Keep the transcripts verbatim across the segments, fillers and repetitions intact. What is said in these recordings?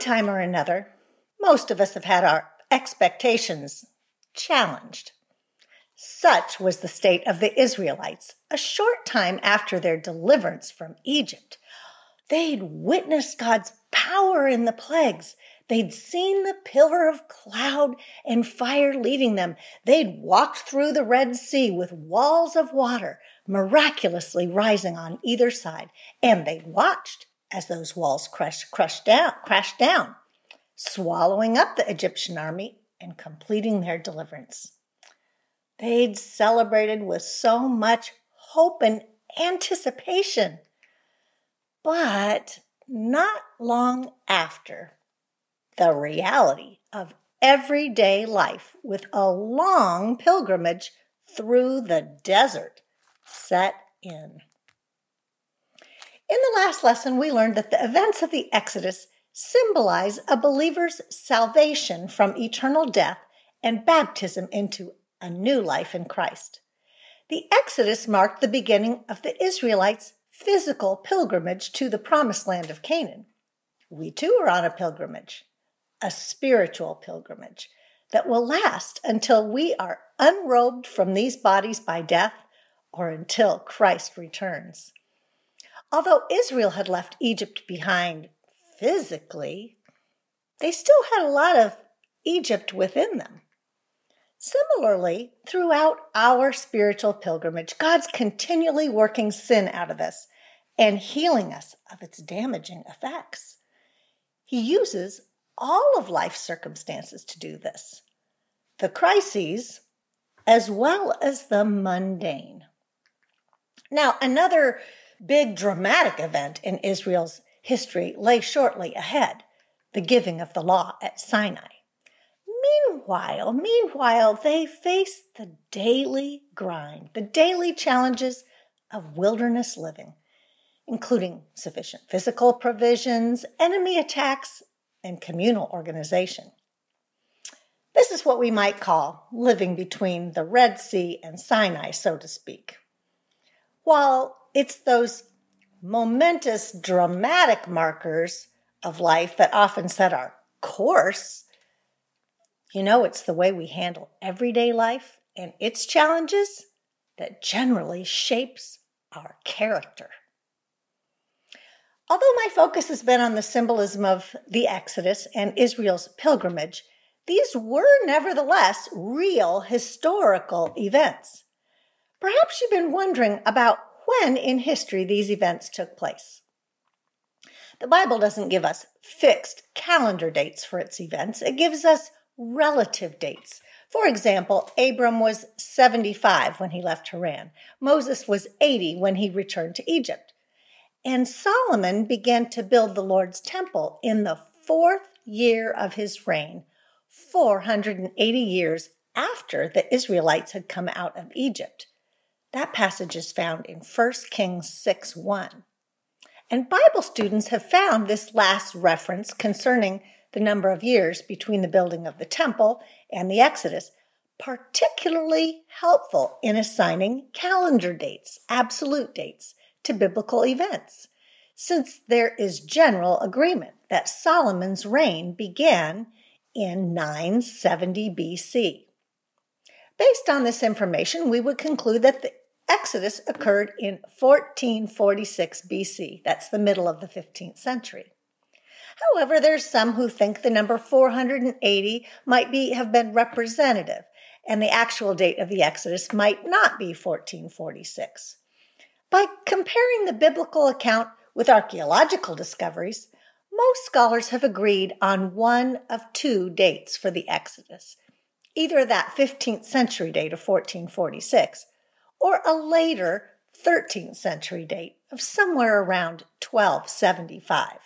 time or another, most of us have had our expectations challenged. Such was the state of the Israelites a short time after their deliverance from Egypt. They'd witnessed God's power in the plagues. They'd seen the pillar of cloud and fire leading them. They'd walked through the Red Sea with walls of water miraculously rising on either side. And they'd watched as those walls crushed, crushed down, crashed down, swallowing up the Egyptian army and completing their deliverance. They'd celebrated with so much hope and anticipation. But not long after, the reality of everyday life with a long pilgrimage through the desert set in. In the last lesson, we learned that the events of the Exodus symbolize a believer's salvation from eternal death and baptism into a new life in Christ. The Exodus marked the beginning of the Israelites' physical pilgrimage to the promised land of Canaan. We too are on a pilgrimage, a spiritual pilgrimage that will last until we are unrobed from these bodies by death or until Christ returns. Although Israel had left Egypt behind physically, they still had a lot of Egypt within them. Similarly, throughout our spiritual pilgrimage, God's continually working sin out of us and healing us of its damaging effects. He uses all of life's circumstances to do this, the crises as well as the mundane. Now, another big dramatic event in Israel's history lay shortly ahead, the giving of the law at Sinai. Meanwhile, meanwhile, they faced the daily grind, the daily challenges of wilderness living, including sufficient physical provisions, enemy attacks, and communal organization. This is what we might call living between the Red Sea and Sinai, so to speak. While it's those momentous, dramatic markers of life that often set our course, you know, it's the way we handle everyday life and its challenges that generally shapes our character. Although my focus has been on the symbolism of the Exodus and Israel's pilgrimage, these were nevertheless real historical events. Perhaps you've been wondering about when in history these events took place. The Bible doesn't give us fixed calendar dates for its events. It gives us relative dates. For example, Abram was seventy-five when he left Haran. Moses was eighty when he returned to Egypt. And Solomon began to build the Lord's temple in the fourth year of his reign, four hundred eighty years after the Israelites had come out of Egypt. That passage is found in First Kings six one. And Bible students have found this last reference concerning the number of years between the building of the temple and the Exodus particularly helpful in assigning calendar dates, absolute dates, to biblical events, since there is general agreement that Solomon's reign began in nine seventy B C. Based on this information, we would conclude that the Exodus occurred in fourteen forty-six B C. That's the middle of the fifteenth century. However, there's some who think the number four hundred eighty might be have been representative, and the actual date of the Exodus might not be fourteen forty-six. By comparing the biblical account with archaeological discoveries, most scholars have agreed on one of two dates for the Exodus, either that fifteenth century date of fourteen forty-six or a later thirteenth century date of somewhere around twelve seventy-five.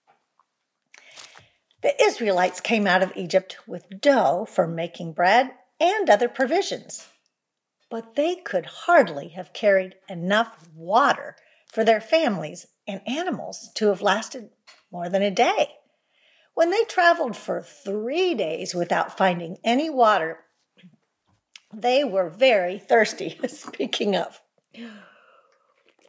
The Israelites came out of Egypt with dough for making bread and other provisions, but they could hardly have carried enough water for their families and animals to have lasted more than a day. When they traveled for three days without finding any water, they were very thirsty. Speaking of,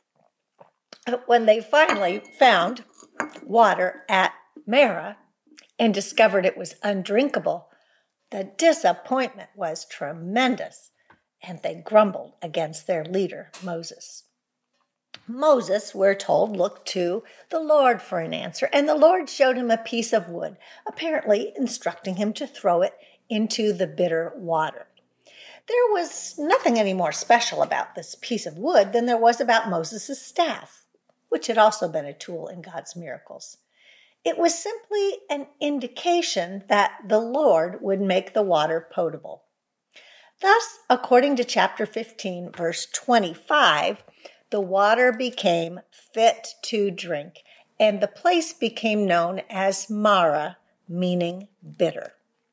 when they finally found water at Marah, and discovered it was undrinkable, the disappointment was tremendous, and they grumbled against their leader, Moses. Moses, we're told, looked to the Lord for an answer, and the Lord showed him a piece of wood, apparently instructing him to throw it into the bitter water. There was nothing any more special about this piece of wood than there was about Moses' staff, which had also been a tool in God's miracles. It was simply an indication that the Lord would make the water potable. Thus, according to chapter fifteen, verse twenty-five, the water became fit to drink, and the place became known as Marah, meaning bitter.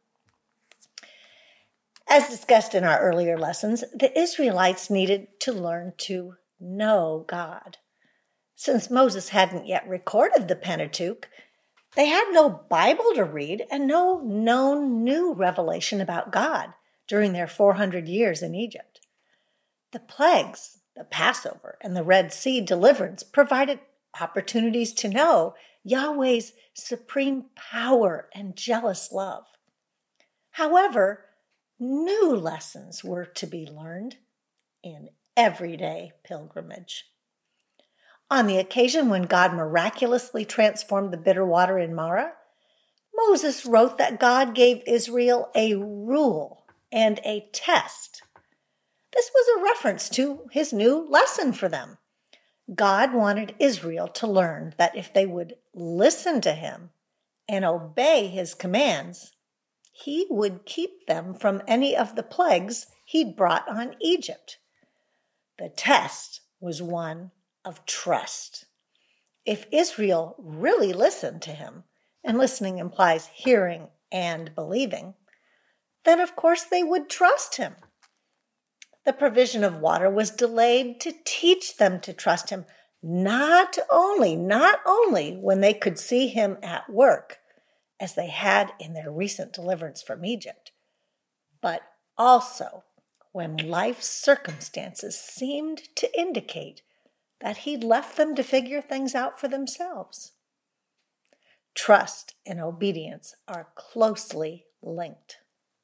As discussed in our earlier lessons, the Israelites needed to learn to know God. Since Moses hadn't yet recorded the Pentateuch, they had no Bible to read and no known new revelation about God during their four hundred years in Egypt. The plagues, the Passover, and the Red Sea deliverance provided opportunities to know Yahweh's supreme power and jealous love. However, new lessons were to be learned in everyday pilgrimage. On the occasion when God miraculously transformed the bitter water in Marah, Moses wrote that God gave Israel a rule and a test. This was a reference to his new lesson for them. God wanted Israel to learn that if they would listen to him and obey his commands, he would keep them from any of the plagues he'd brought on Egypt. The test was one of trust. If Israel really listened to him, and listening implies hearing and believing, then of course they would trust him. The provision of water was delayed to teach them to trust him, not only, not only when they could see him at work, as they had in their recent deliverance from Egypt, but also when life's circumstances seemed to indicate that he'd left them to figure things out for themselves. Trust and obedience are closely linked.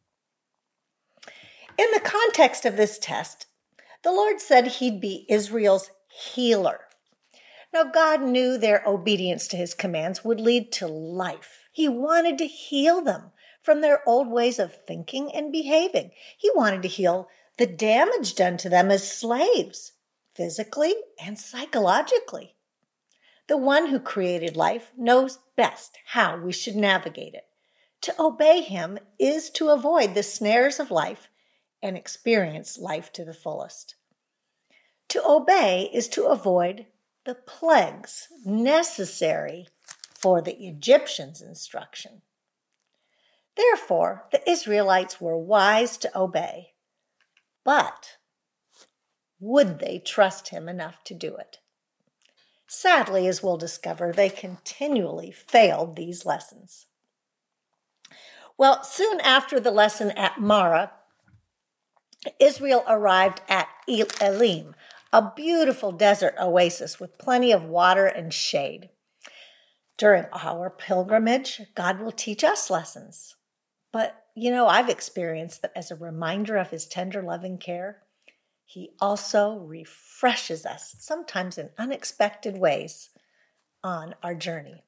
In the context of this test, the Lord said he'd be Israel's healer. Now, God knew their obedience to his commands would lead to life. He wanted to heal them from their old ways of thinking and behaving. He wanted to heal the damage done to them as slaves, physically and psychologically. The one who created life knows best how we should navigate it. To obey him is to avoid the snares of life and experience life to the fullest. To obey is to avoid the plagues necessary for the Egyptians' instruction. Therefore, the Israelites were wise to obey, but would they trust him enough to do it? Sadly, as we'll discover, they continually failed these lessons. Well, soon after the lesson at Marah, Israel arrived at Elim, a beautiful desert oasis with plenty of water and shade. During our pilgrimage, God will teach us lessons. But, you know, I've experienced that as a reminder of his tender, loving care, he also refreshes us, sometimes in unexpected ways, on our journey.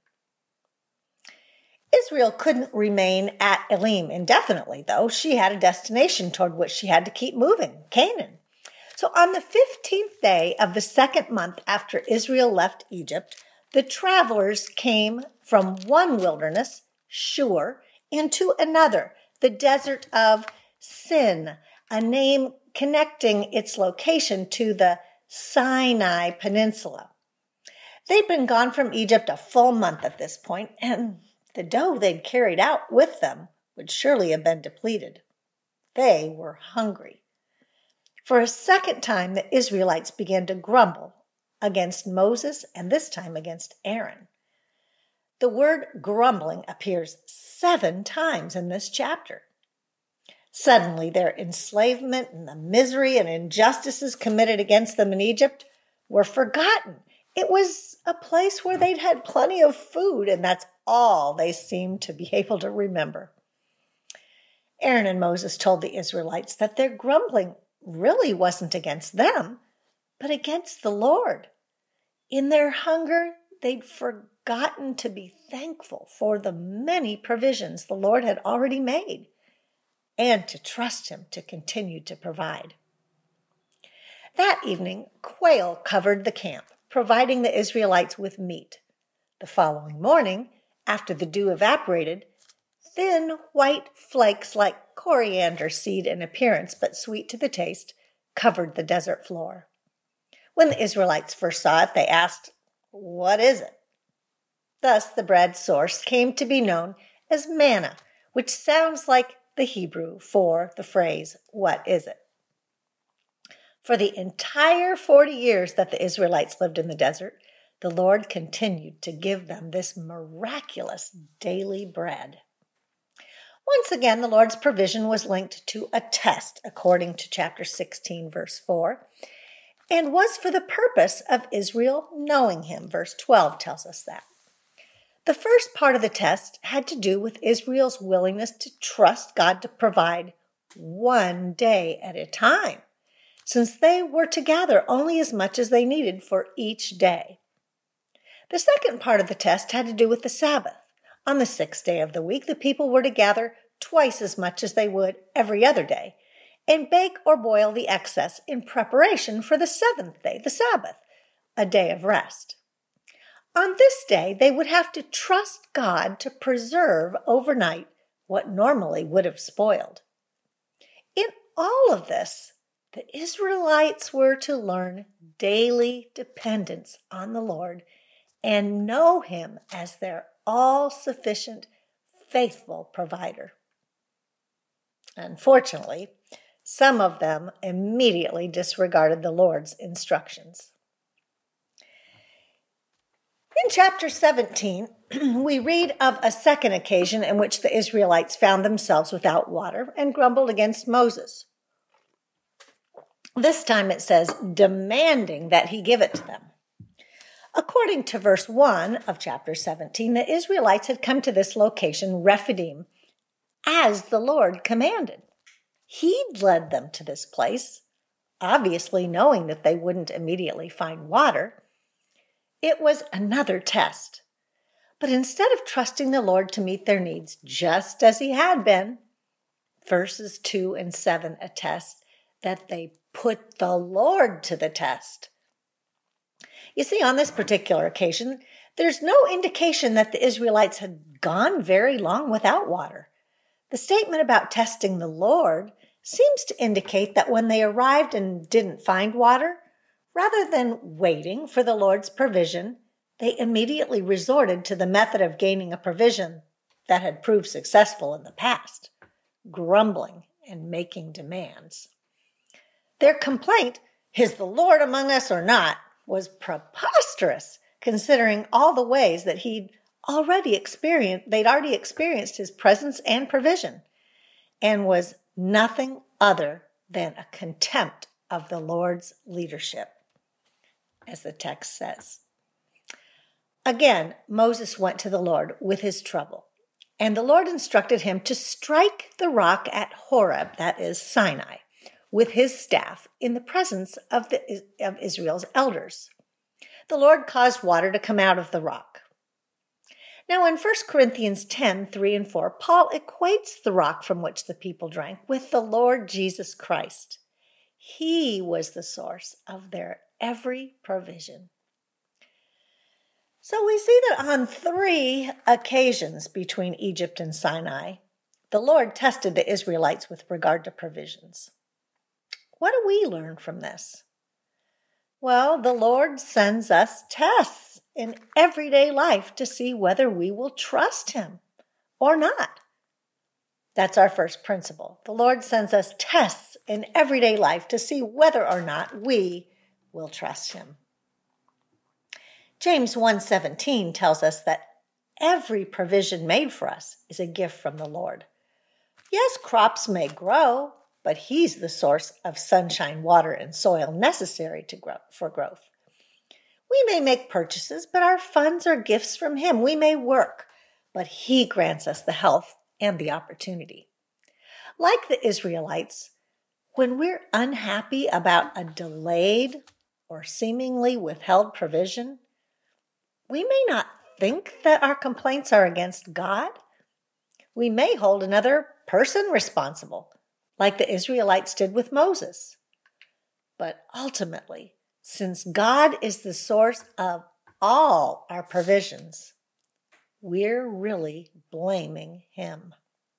Israel couldn't remain at Elim indefinitely, though. She had a destination toward which she had to keep moving, Canaan. So on the fifteenth day of the second month after Israel left Egypt, the travelers came from one wilderness, Shur, into another, the desert of Sin, a name connecting its location to the Sinai Peninsula. They'd been gone from Egypt a full month at this point, and the dough they'd carried out with them would surely have been depleted. They were hungry. For a second time, the Israelites began to grumble against Moses and this time against Aaron. The word grumbling appears seven times in this chapter. Suddenly, their enslavement and the misery and injustices committed against them in Egypt were forgotten. It was a place where they'd had plenty of food, and that's all they seemed to be able to remember. Aaron and Moses told the Israelites that their grumbling really wasn't against them, but against the Lord. In their hunger, they'd forgotten to be thankful for the many provisions the Lord had already made, and to trust Him to continue to provide. That evening, quail covered the camp, providing the Israelites with meat. The following morning, after the dew evaporated, thin white flakes like coriander seed in appearance but sweet to the taste covered the desert floor. When the Israelites first saw it, they asked, "What is it?" Thus the bread source came to be known as manna, which sounds like the Hebrew for the phrase, "What is it?" For the entire forty years that the Israelites lived in the desert, the Lord continued to give them this miraculous daily bread. Once again, the Lord's provision was linked to a test, according to chapter sixteen, verse four, and was for the purpose of Israel knowing Him. Verse twelve tells us that. The first part of the test had to do with Israel's willingness to trust God to provide one day at a time, since they were to gather only as much as they needed for each day. The second part of the test had to do with the Sabbath. On the sixth day of the week, the people were to gather twice as much as they would every other day, and bake or boil the excess in preparation for the seventh day, the Sabbath, a day of rest. On this day, they would have to trust God to preserve overnight what normally would have spoiled. In all of this, the Israelites were to learn daily dependence on the Lord and know Him as their all-sufficient, faithful provider. Unfortunately, some of them immediately disregarded the Lord's instructions. In chapter seventeen, we read of a second occasion in which the Israelites found themselves without water and grumbled against Moses. This time it says, demanding that he give it to them. According to verse one of chapter seventeen, the Israelites had come to this location, Rephidim, as the Lord commanded. He'd led them to this place, obviously knowing that they wouldn't immediately find water. It was another test. But instead of trusting the Lord to meet their needs just as He had been, verses two and seven attest that they put the Lord to the test. You see, on this particular occasion, there's no indication that the Israelites had gone very long without water. The statement about testing the Lord seems to indicate that when they arrived and didn't find water, rather than waiting for the Lord's provision, they immediately resorted to the method of gaining a provision that had proved successful in the past, grumbling and making demands. Their complaint, "Is the Lord among us or not?" was preposterous, considering all the ways that he'd already experienced, they'd already experienced His presence and provision, and was nothing other than a contempt of the Lord's leadership, as the text says. Again, Moses went to the Lord with his trouble, and the Lord instructed him to strike the rock at Horeb, that is Sinai, with his staff in the presence of, the, of Israel's elders. The Lord caused water to come out of the rock. Now in First Corinthians ten, three and four, Paul equates the rock from which the people drank with the Lord Jesus Christ. He was the source of their every provision. So we see that on three occasions between Egypt and Sinai, the Lord tested the Israelites with regard to provisions. What do we learn from this? Well, the Lord sends us tests in everyday life to see whether we will trust Him or not. That's our first principle. The Lord sends us tests in everyday life to see whether or not we will trust Him. James one seventeen tells us that every provision made for us is a gift from the Lord. Yes, crops may grow, but He's the source of sunshine, water, and soil necessary to grow, for growth. We may make purchases, but our funds are gifts from Him. We may work, but He grants us the health and the opportunity. Like the Israelites, when we're unhappy about a delayed or seemingly withheld provision, we may not think that our complaints are against God. We may hold another person responsible, like the Israelites did with Moses. But ultimately, since God is the source of all our provisions, we're really blaming Him.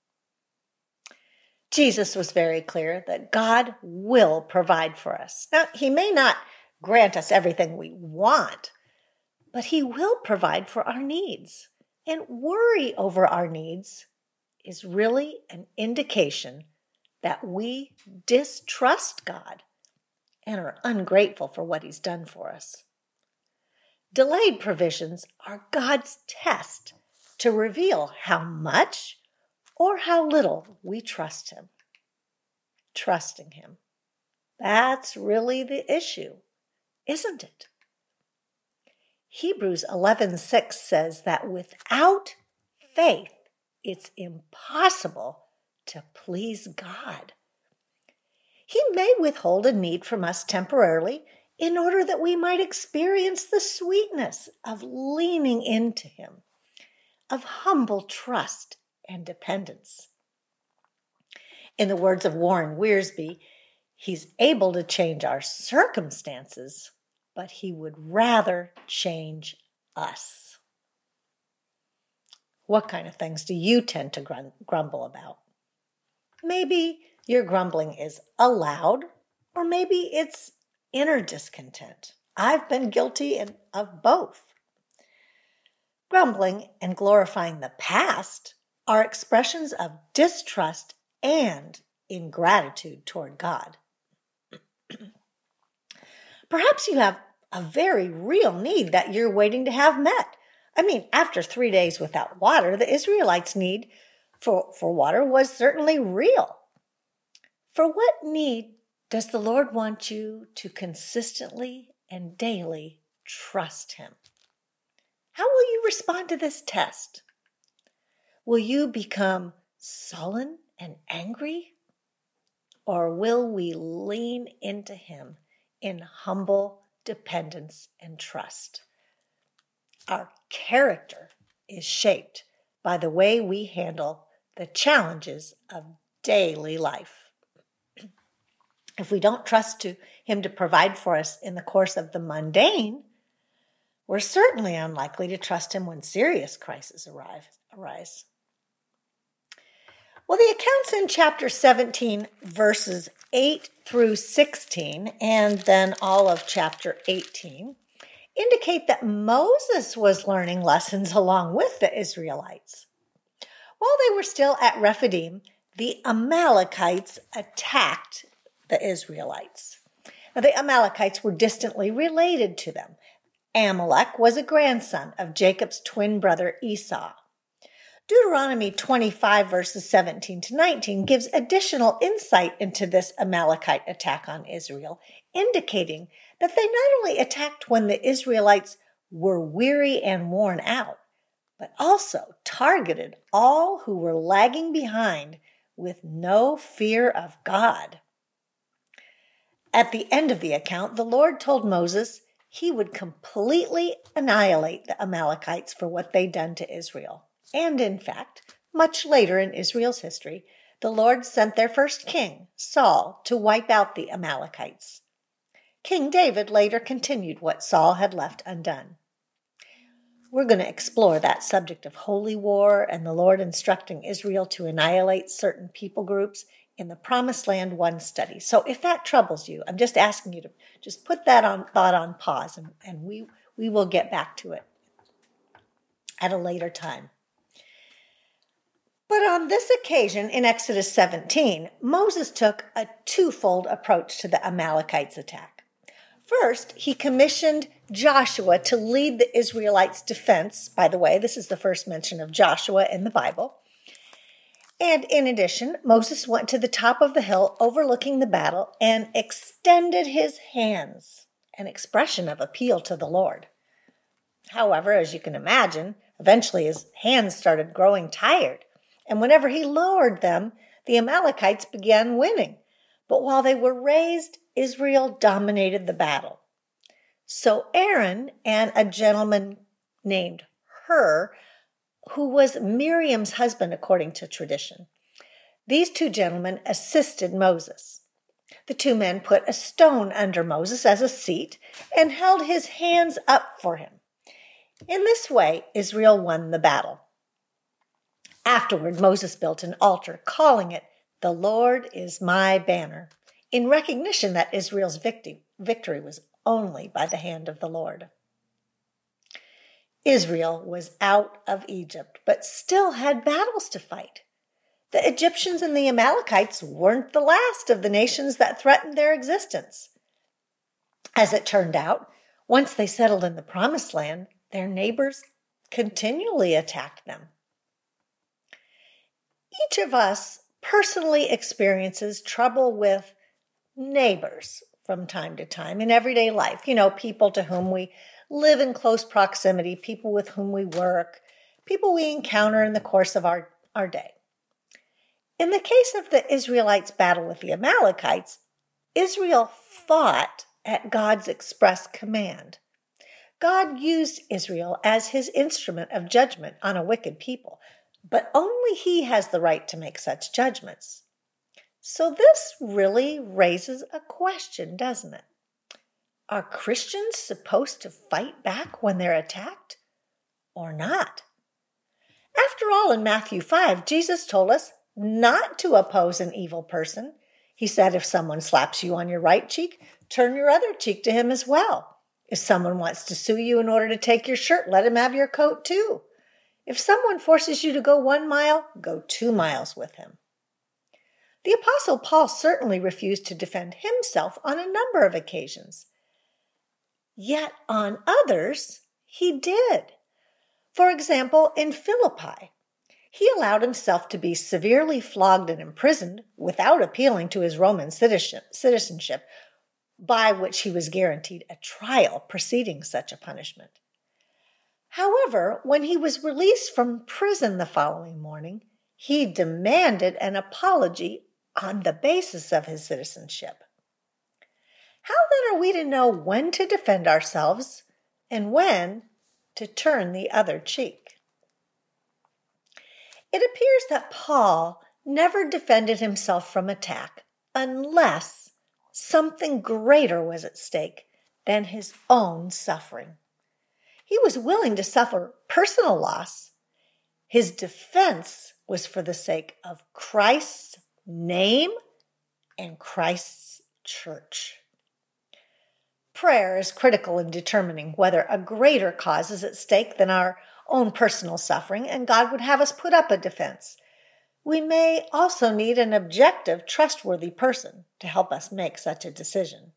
Jesus was very clear that God will provide for us. Now, He may not grant us everything we want, but He will provide for our needs. And worry over our needs is really an indication that we distrust God and are ungrateful for what He's done for us. Delayed provisions are God's test to reveal how much or how little we trust Him. Trusting Him. That's really the issue, isn't it? Hebrews eleven six says that without faith, it's impossible to please God. He may withhold a need from us temporarily in order that we might experience the sweetness of leaning into Him, of humble trust and dependence. In the words of Warren Wiersbe, He's able to change our circumstances, but He would rather change us. What kind of things do you tend to grum- grumble about? Maybe your grumbling is aloud, or maybe it's inner discontent. I've been guilty of both. Grumbling and glorifying the past are expressions of distrust and ingratitude toward God. Perhaps you have a very real need that you're waiting to have met. I mean, after three days without water, the Israelites' need for, for water was certainly real. For what need does the Lord want you to consistently and daily trust Him? How will you respond to this test? Will you become sullen and angry? Or will we lean into Him in humble dependence and trust? Our character is shaped by the way we handle the challenges of daily life. If we don't trust to Him to provide for us in the course of the mundane, we're certainly unlikely to trust Him when serious crises arrive, arise. Well, the accounts in chapter seventeen, verses eight through sixteen, and then all of chapter eighteen, indicate that Moses was learning lessons along with the Israelites. While they were still at Rephidim, the Amalekites attacked the Israelites. Now, the Amalekites were distantly related to them. Amalek was a grandson of Jacob's twin brother Esau. Deuteronomy twenty-five, verses seventeen to nineteen gives additional insight into this Amalekite attack on Israel, indicating that they not only attacked when the Israelites were weary and worn out, but also targeted all who were lagging behind with no fear of God. At the end of the account, the Lord told Moses He would completely annihilate the Amalekites for what they'd done to Israel. And in fact, much later in Israel's history, the Lord sent their first king, Saul, to wipe out the Amalekites. King David later continued what Saul had left undone. We're going to explore that subject of holy war and the Lord instructing Israel to annihilate certain people groups in the Promised Land one study. So if that troubles you, I'm just asking you to just put that on thought on pause, and, and we, we will get back to it at a later time. But on this occasion, in Exodus seventeen, Moses took a twofold approach to the Amalekites' attack. First, he commissioned Joshua to lead the Israelites' defense. By the way, this is the first mention of Joshua in the Bible. And in addition, Moses went to the top of the hill overlooking the battle and extended his hands an expression of appeal to the Lord. However, as you can imagine, eventually his hands started growing tired, and whenever he lowered them, the Amalekites began winning. But while they were raised, Israel dominated the battle. So Aaron and a gentleman named Hur, who was Miriam's husband according to tradition, these two gentlemen assisted Moses. The two men put a stone under Moses as a seat and held his hands up for him. In this way, Israel won the battle. Afterward, Moses built an altar, calling it, "The Lord is my banner," in recognition that Israel's victory was only by the hand of the Lord. Israel was out of Egypt, but still had battles to fight. The Egyptians and the Amalekites weren't the last of the nations that threatened their existence. As it turned out, once they settled in the Promised Land, their neighbors continually attacked them. Each of us personally experiences trouble with neighbors from time to time in everyday life. You know, people to whom we live in close proximity, people with whom we work, people we encounter in the course of our, our day. In the case of the Israelites' battle with the Amalekites, Israel fought at God's express command. God used Israel as his instrument of judgment on a wicked people, but only he has the right to make such judgments. So this really raises a question, doesn't it? Are Christians supposed to fight back when they're attacked or not? After all, in Matthew five, Jesus told us not to oppose an evil person. He said, if someone slaps you on your right cheek, turn your other cheek to him as well. If someone wants to sue you in order to take your shirt, let him have your coat too. If someone forces you to go one mile, go two miles with him. The Apostle Paul certainly refused to defend himself on a number of occasions. Yet on others, he did. For example, in Philippi, he allowed himself to be severely flogged and imprisoned without appealing to his Roman citizenship, by which he was guaranteed a trial preceding such a punishment. However, when he was released from prison the following morning, he demanded an apology on the basis of his citizenship. How then are we to know when to defend ourselves and when to turn the other cheek? It appears that Paul never defended himself from attack unless something greater was at stake than his own suffering. He was willing to suffer personal loss. His defense was for the sake of Christ's name and Christ's church. Prayer is critical in determining whether a greater cause is at stake than our own personal suffering, and God would have us put up a defense. We may also need an objective, trustworthy person to help us make such a decision.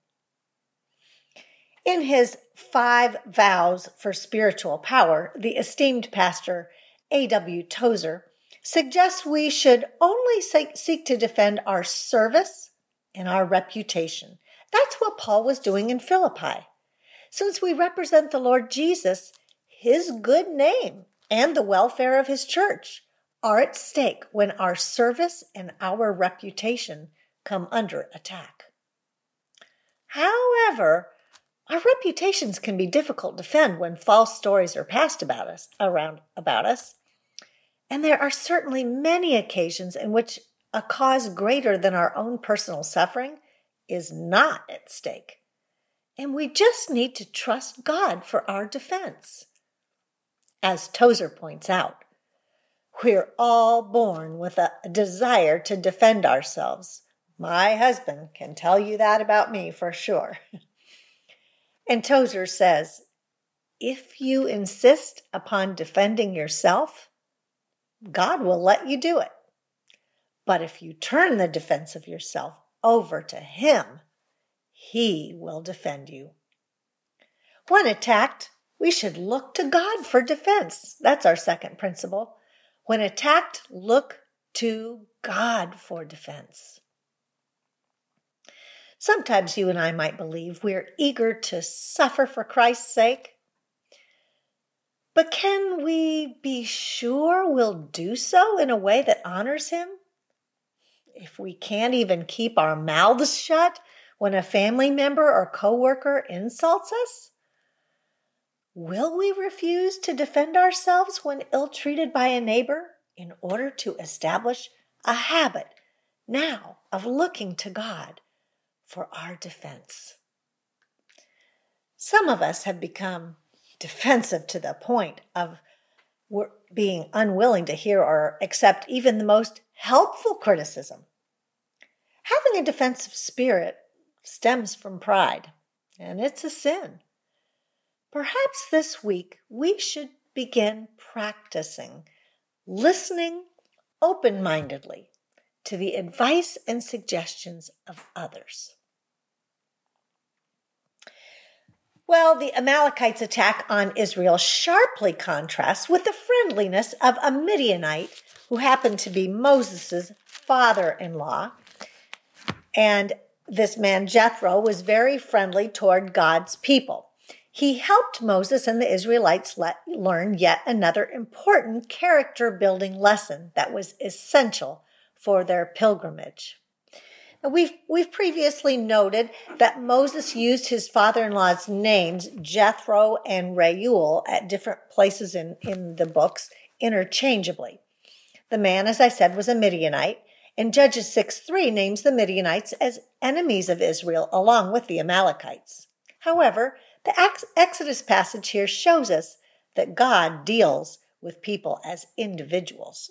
In his Five Vows for Spiritual Power, the esteemed pastor A W Tozer suggests we should only seek to defend our service and our reputation. That's what Paul was doing in Philippi. Since we represent the Lord Jesus, his good name and the welfare of his church are at stake when our service and our reputation come under attack. However, our reputations can be difficult to defend when false stories are passed about us, around about us. And there are certainly many occasions in which a cause greater than our own personal suffering is not at stake. And we just need to trust God for our defense. As Tozer points out, we're all born with a desire to defend ourselves. My husband can tell you that about me for sure. And Tozer says, if you insist upon defending yourself, God will let you do it. But if you turn the defense of yourself over to him, he will defend you. When attacked, we should look to God for defense. That's our second principle. When attacked, look to God for defense. Sometimes you and I might believe we're eager to suffer for Christ's sake. But can we be sure we'll do so in a way that honors Him? If we can't even keep our mouths shut when a family member or coworker insults us, will we refuse to defend ourselves when ill-treated by a neighbor in order to establish a habit now of looking to God for our defense? Some of us have become defensive to the point of being unwilling to hear or accept even the most helpful criticism. Having a defensive spirit stems from pride, and it's a sin. Perhaps this week we should begin practicing listening open-mindedly to the advice and suggestions of others. Well, the Amalekites' attack on Israel sharply contrasts with the friendliness of a Midianite who happened to be Moses' father-in-law. And this man, Jethro, was very friendly toward God's people. He helped Moses and the Israelites let, learn yet another important character-building lesson that was essential for their pilgrimage. We've, we've previously noted that Moses used his father-in-law's names, Jethro and Reuel, at different places in, in the books interchangeably. The man, as I said, was a Midianite, and Judges six three names the Midianites as enemies of Israel along with the Amalekites. However, the Exodus passage here shows us that God deals with people as individuals.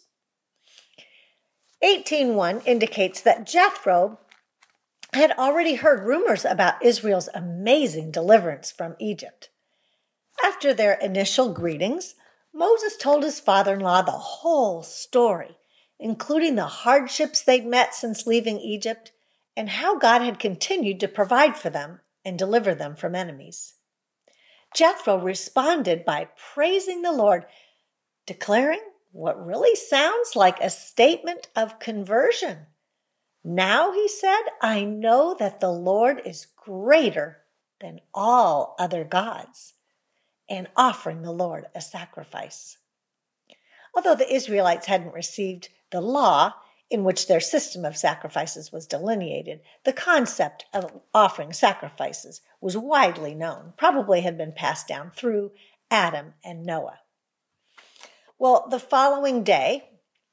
eighteen one indicates that Jethro had already heard rumors about Israel's amazing deliverance from Egypt. After their initial greetings, Moses told his father-in-law the whole story, including the hardships they'd met since leaving Egypt and how God had continued to provide for them and deliver them from enemies. Jethro responded by praising the Lord, declaring what really sounds like a statement of conversion. Now, he said, I know that the Lord is greater than all other gods, and offering the Lord a sacrifice. Although the Israelites hadn't received the law in which their system of sacrifices was delineated, the concept of offering sacrifices was widely known, probably had been passed down through Adam and Noah. Well, the following day,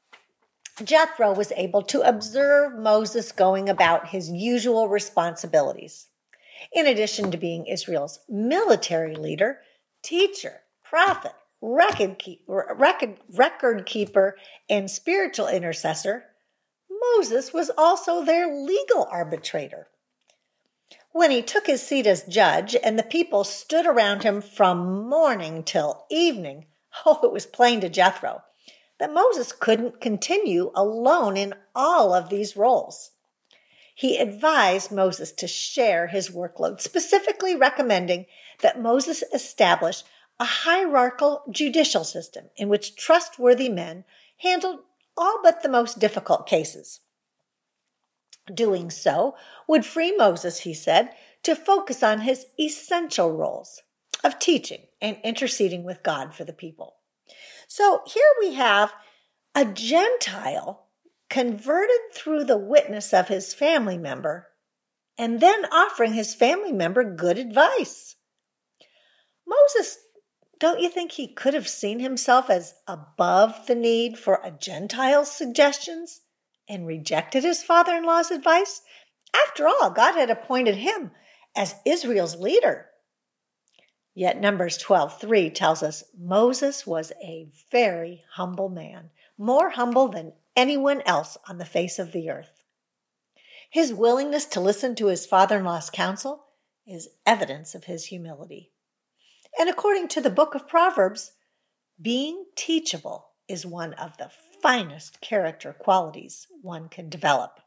Jethro was able to observe Moses going about his usual responsibilities. In addition to being Israel's military leader, teacher, prophet, record, keep, record, record keeper, and spiritual intercessor, Moses was also their legal arbitrator. When he took his seat as judge and the people stood around him from morning till evening, oh, it was plain to Jethro that Moses couldn't continue alone in all of these roles. He advised Moses to share his workload, specifically recommending that Moses establish a hierarchical judicial system in which trustworthy men handled all but the most difficult cases. Doing so would free Moses, he said, to focus on his essential roles of teaching and interceding with God for the people. So here we have a Gentile converted through the witness of his family member and then offering his family member good advice. Moses, don't you think he could have seen himself as above the need for a Gentile's suggestions and rejected his father-in-law's advice? After all, God had appointed him as Israel's leader. Yet Numbers twelve three tells us Moses was a very humble man, more humble than anyone else on the face of the earth. His willingness to listen to his father-in-law's counsel is evidence of his humility. And according to the book of Proverbs, being teachable is one of the finest character qualities one can develop.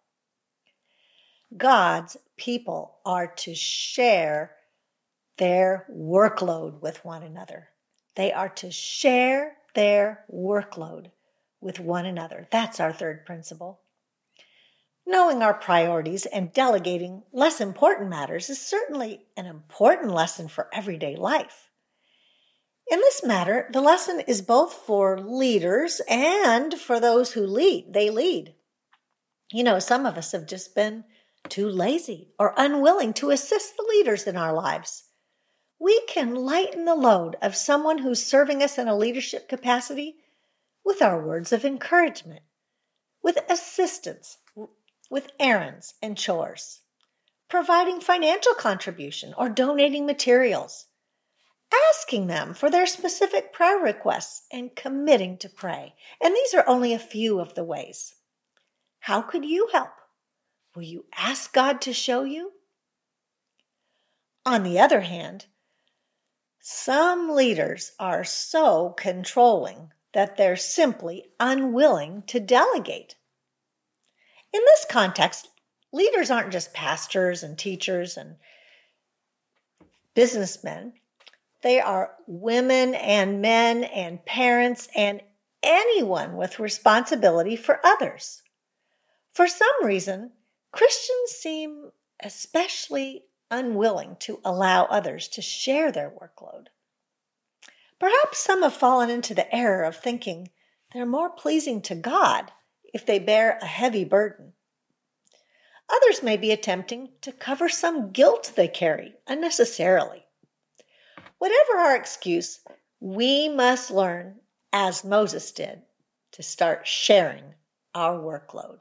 God's people are to share their workload with one another. They are to share their workload with one another. That's our third principle. Knowing our priorities and delegating less important matters is certainly an important lesson for everyday life. In this matter, the lesson is both for leaders and for those who lead. They lead. You know, some of us have just been too lazy or unwilling to assist the leaders in our lives. We can lighten the load of someone who's serving us in a leadership capacity with our words of encouragement, with assistance, with errands and chores, providing financial contribution or donating materials, asking them for their specific prayer requests and committing to pray. And these are only a few of the ways. How could you help? Will you ask God to show you? On the other hand, some leaders are so controlling that they're simply unwilling to delegate. In this context, leaders aren't just pastors and teachers and businessmen. They are women and men and parents and anyone with responsibility for others. For some reason, Christians seem especially unwilling to allow others to share their workload. Perhaps some have fallen into the error of thinking they're more pleasing to God if they bear a heavy burden. Others may be attempting to cover some guilt they carry unnecessarily. Whatever our excuse, we must learn, as Moses did, to start sharing our workload.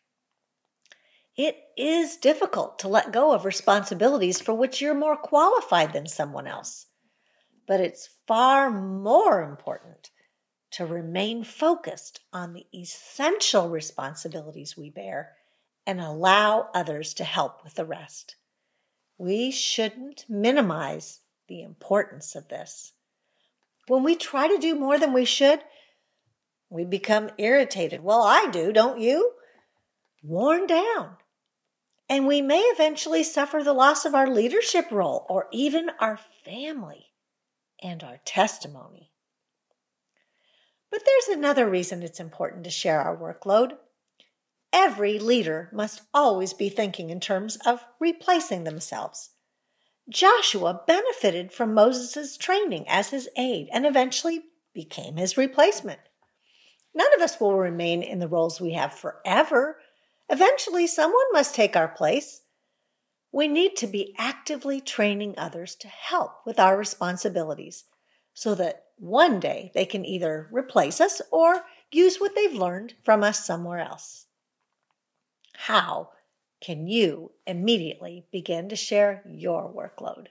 It is difficult to let go of responsibilities for which you're more qualified than someone else, but it's far more important to remain focused on the essential responsibilities we bear and allow others to help with the rest. We shouldn't minimize the importance of this. When we try to do more than we should, we become irritated. Well, I do, don't you? Worn down. And we may eventually suffer the loss of our leadership role or even our family and our testimony. But there's another reason it's important to share our workload. Every leader must always be thinking in terms of replacing themselves. Joshua benefited from Moses' training as his aide and eventually became his replacement. None of us will remain in the roles we have forever. Eventually, someone must take our place. We need to be actively training others to help with our responsibilities so that one day they can either replace us or use what they've learned from us somewhere else. How can you immediately begin to share your workload?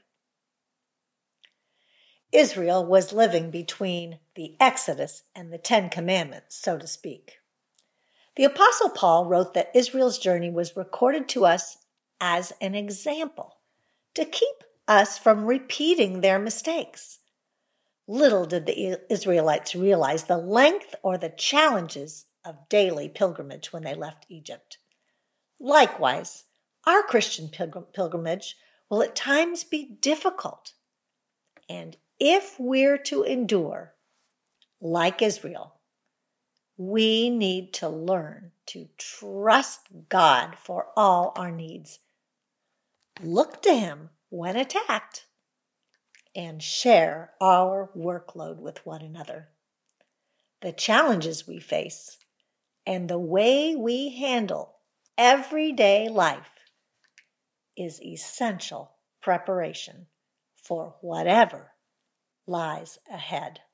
Israel was living between the Exodus and the Ten Commandments, so to speak. The Apostle Paul wrote that Israel's journey was recorded to us as an example to keep us from repeating their mistakes. Little did the Israelites realize the length or the challenges of daily pilgrimage when they left Egypt. Likewise, our Christian pilgrim- pilgrimage will at times be difficult. And if we're to endure, like Israel, we need to learn to trust God for all our needs, look to Him when attacked, and share our workload with one another. The challenges we face and the way we handle everyday life is essential preparation for whatever lies ahead.